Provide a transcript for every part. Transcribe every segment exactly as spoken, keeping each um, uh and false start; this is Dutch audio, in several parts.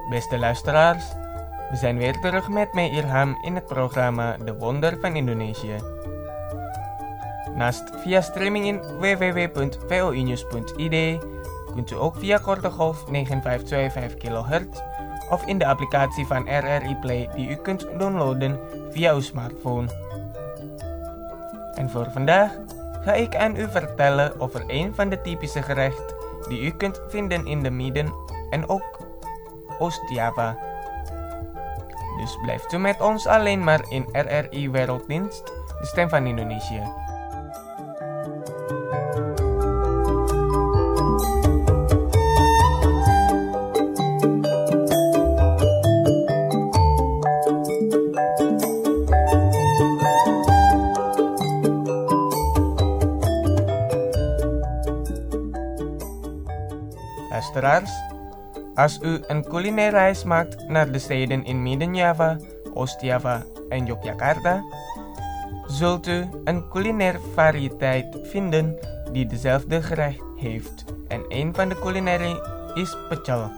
Beste luisteraars, we zijn weer terug met mij Irham in het programma De Wonder van Indonesië. Naast via streaming in w w w punt v o i news punt i d kunt u ook via korte golf negen vijf twee vijf kilohertz of in de applicatie van R R I Play die u kunt downloaden via uw smartphone. En voor vandaag ga ik aan u vertellen over een van de typische gerechten die u kunt vinden in de Midden- en ook Oost-Java. Dus blijft u met ons alleen maar in R R I Werelddienst, de stem van Indonesië. Luisteraars, als u een culinaire reis maakt naar de steden in Midden-Java, Oost-Java en Yogyakarta, zult u een culinaire variëteit vinden die dezelfde gerecht heeft. En een van de culinaire is pecel.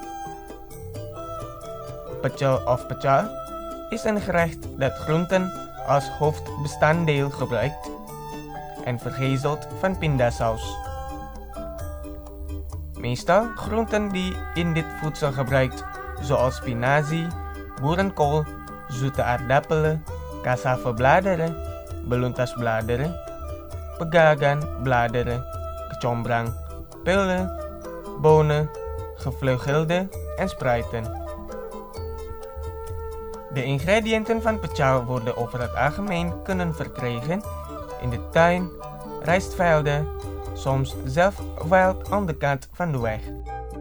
Pecel of pecel is een gerecht dat groenten als hoofdbestanddeel gebruikt en vergezeld van pindasaus. Meestal groenten die in dit voedsel gebruikt, zoals spinazie, boerenkool, zoete aardappelen, cassavebladeren, beluntasbladeren, pegagan bladeren, kecombrang, pelen, bonen, gevleugelde en spruiten. De ingrediënten van pecel worden over het algemeen kunnen verkrijgen in de tuin, rijstvelden, soms zelfs wild aan de kant van de weg.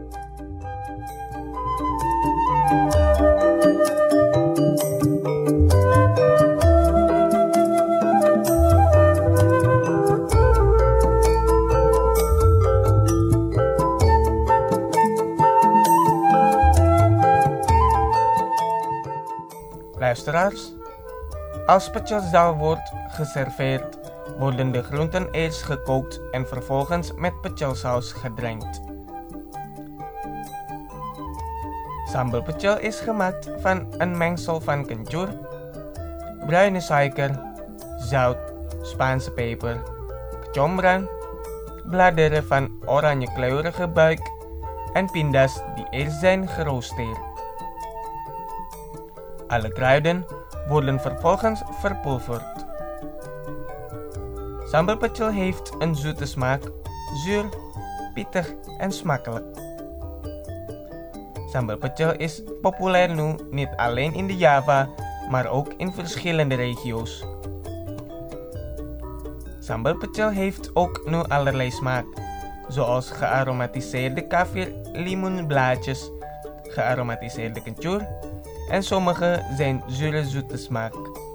Luisteraars, als pecel wordt geserveerd, worden de groenten eerst gekookt en vervolgens met pecelsaus gedrenkt. Sambal pecel is gemaakt van een mengsel van kencur, bruine suiker, zout, Spaanse peper, kecombrang, bladeren van oranjekleurige buik en pinda's die eerst zijn geroosterd. Alle kruiden worden vervolgens verpulverd. Sambal pecel heeft een zoete smaak, zuur, pittig en smakelijk. Sambal pecel is populair nu niet alleen in de Java, maar ook in verschillende regio's. Sambal pecel heeft ook nu allerlei smaak, zoals gearomatiseerde kaffir limoenblaadjes, gearomatiseerde kencur en sommige zijn zure zoete smaak.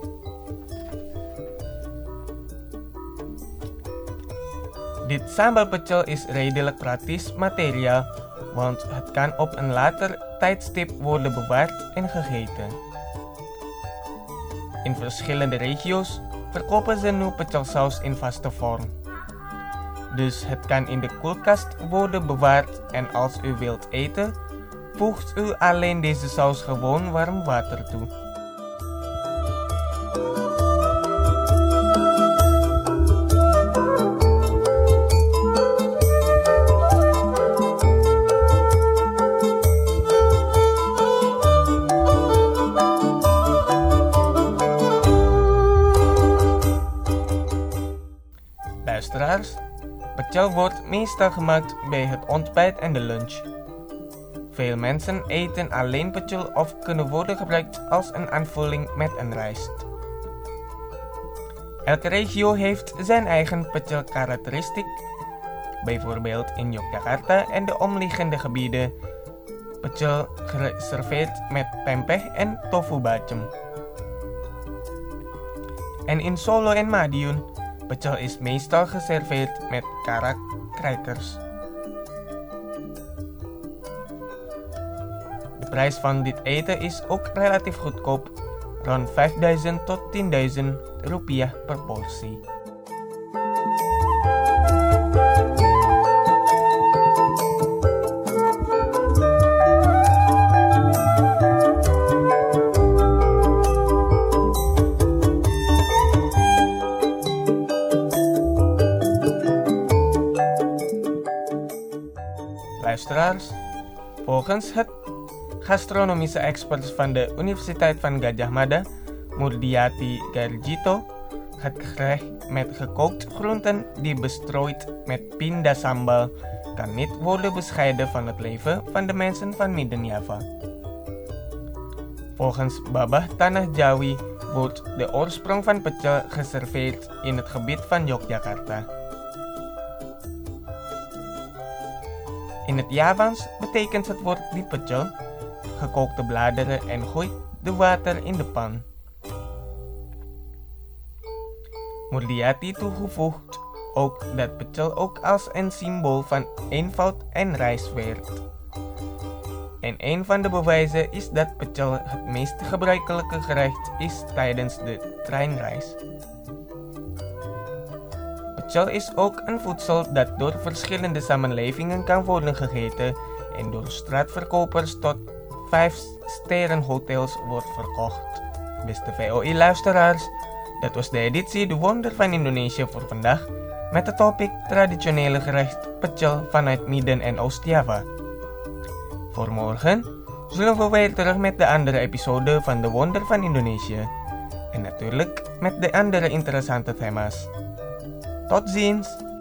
Dit sambal pecel is redelijk praktisch materiaal, want het kan op een later tijdstip worden bewaard en gegeten. In verschillende regio's verkopen ze nu pecelsaus in vaste vorm. Dus het kan in de koelkast worden bewaard en als u wilt eten, voegt u alleen deze saus gewoon warm water toe. Luisteraars, pecel wordt meestal gemaakt bij het ontbijt en de lunch. Veel mensen eten alleen pecel of kunnen worden gebruikt als een aanvulling met een rijst. Elke regio heeft zijn eigen pecel karakteristiek. Bijvoorbeeld in Yogyakarta en de omliggende gebieden pecel geserveerd met pempeh en tofu bacem. En in Solo en Madiun pecel is meestal geserveerd met karak crackers. De prijs van dit eten is ook relatief goedkoop, rond vijfduizend tot tienduizend rupiah per portie. Luisteraars, volgens het gastronomische experts van de Universiteit van Gadjah Mada, Murdiati Garjito, het gerecht met gekookt groenten die bestrooid met pinda sambal kan niet worden bescheiden van het leven van de mensen van Midden-Java. Volgens Babah Tanah Jawi wordt de oorsprong van pecel geserveerd in het gebied van Yogyakarta. In het Javaans betekent het woord di pecel gekookte bladeren en gooit de water in de pan. Murdiati toegevoegd ook dat pecel ook als een symbool van eenvoud en reis werd. En een van de bewijzen is dat pecel het meest gebruikelijke gerecht is tijdens de treinreis. Pecel is ook een voedsel dat door verschillende samenlevingen kan worden gegeten en door straatverkopers tot vijf sterren hotels wordt verkocht. Beste V O I-luisteraars, dat was de editie De Wonder van Indonesië voor vandaag met het topic traditionele gerecht pecel vanuit Midden- en Oost-Java. Voor morgen zullen we weer terug met de andere episode van De Wonder van Indonesië en natuurlijk met de andere interessante thema's. Tot ziens!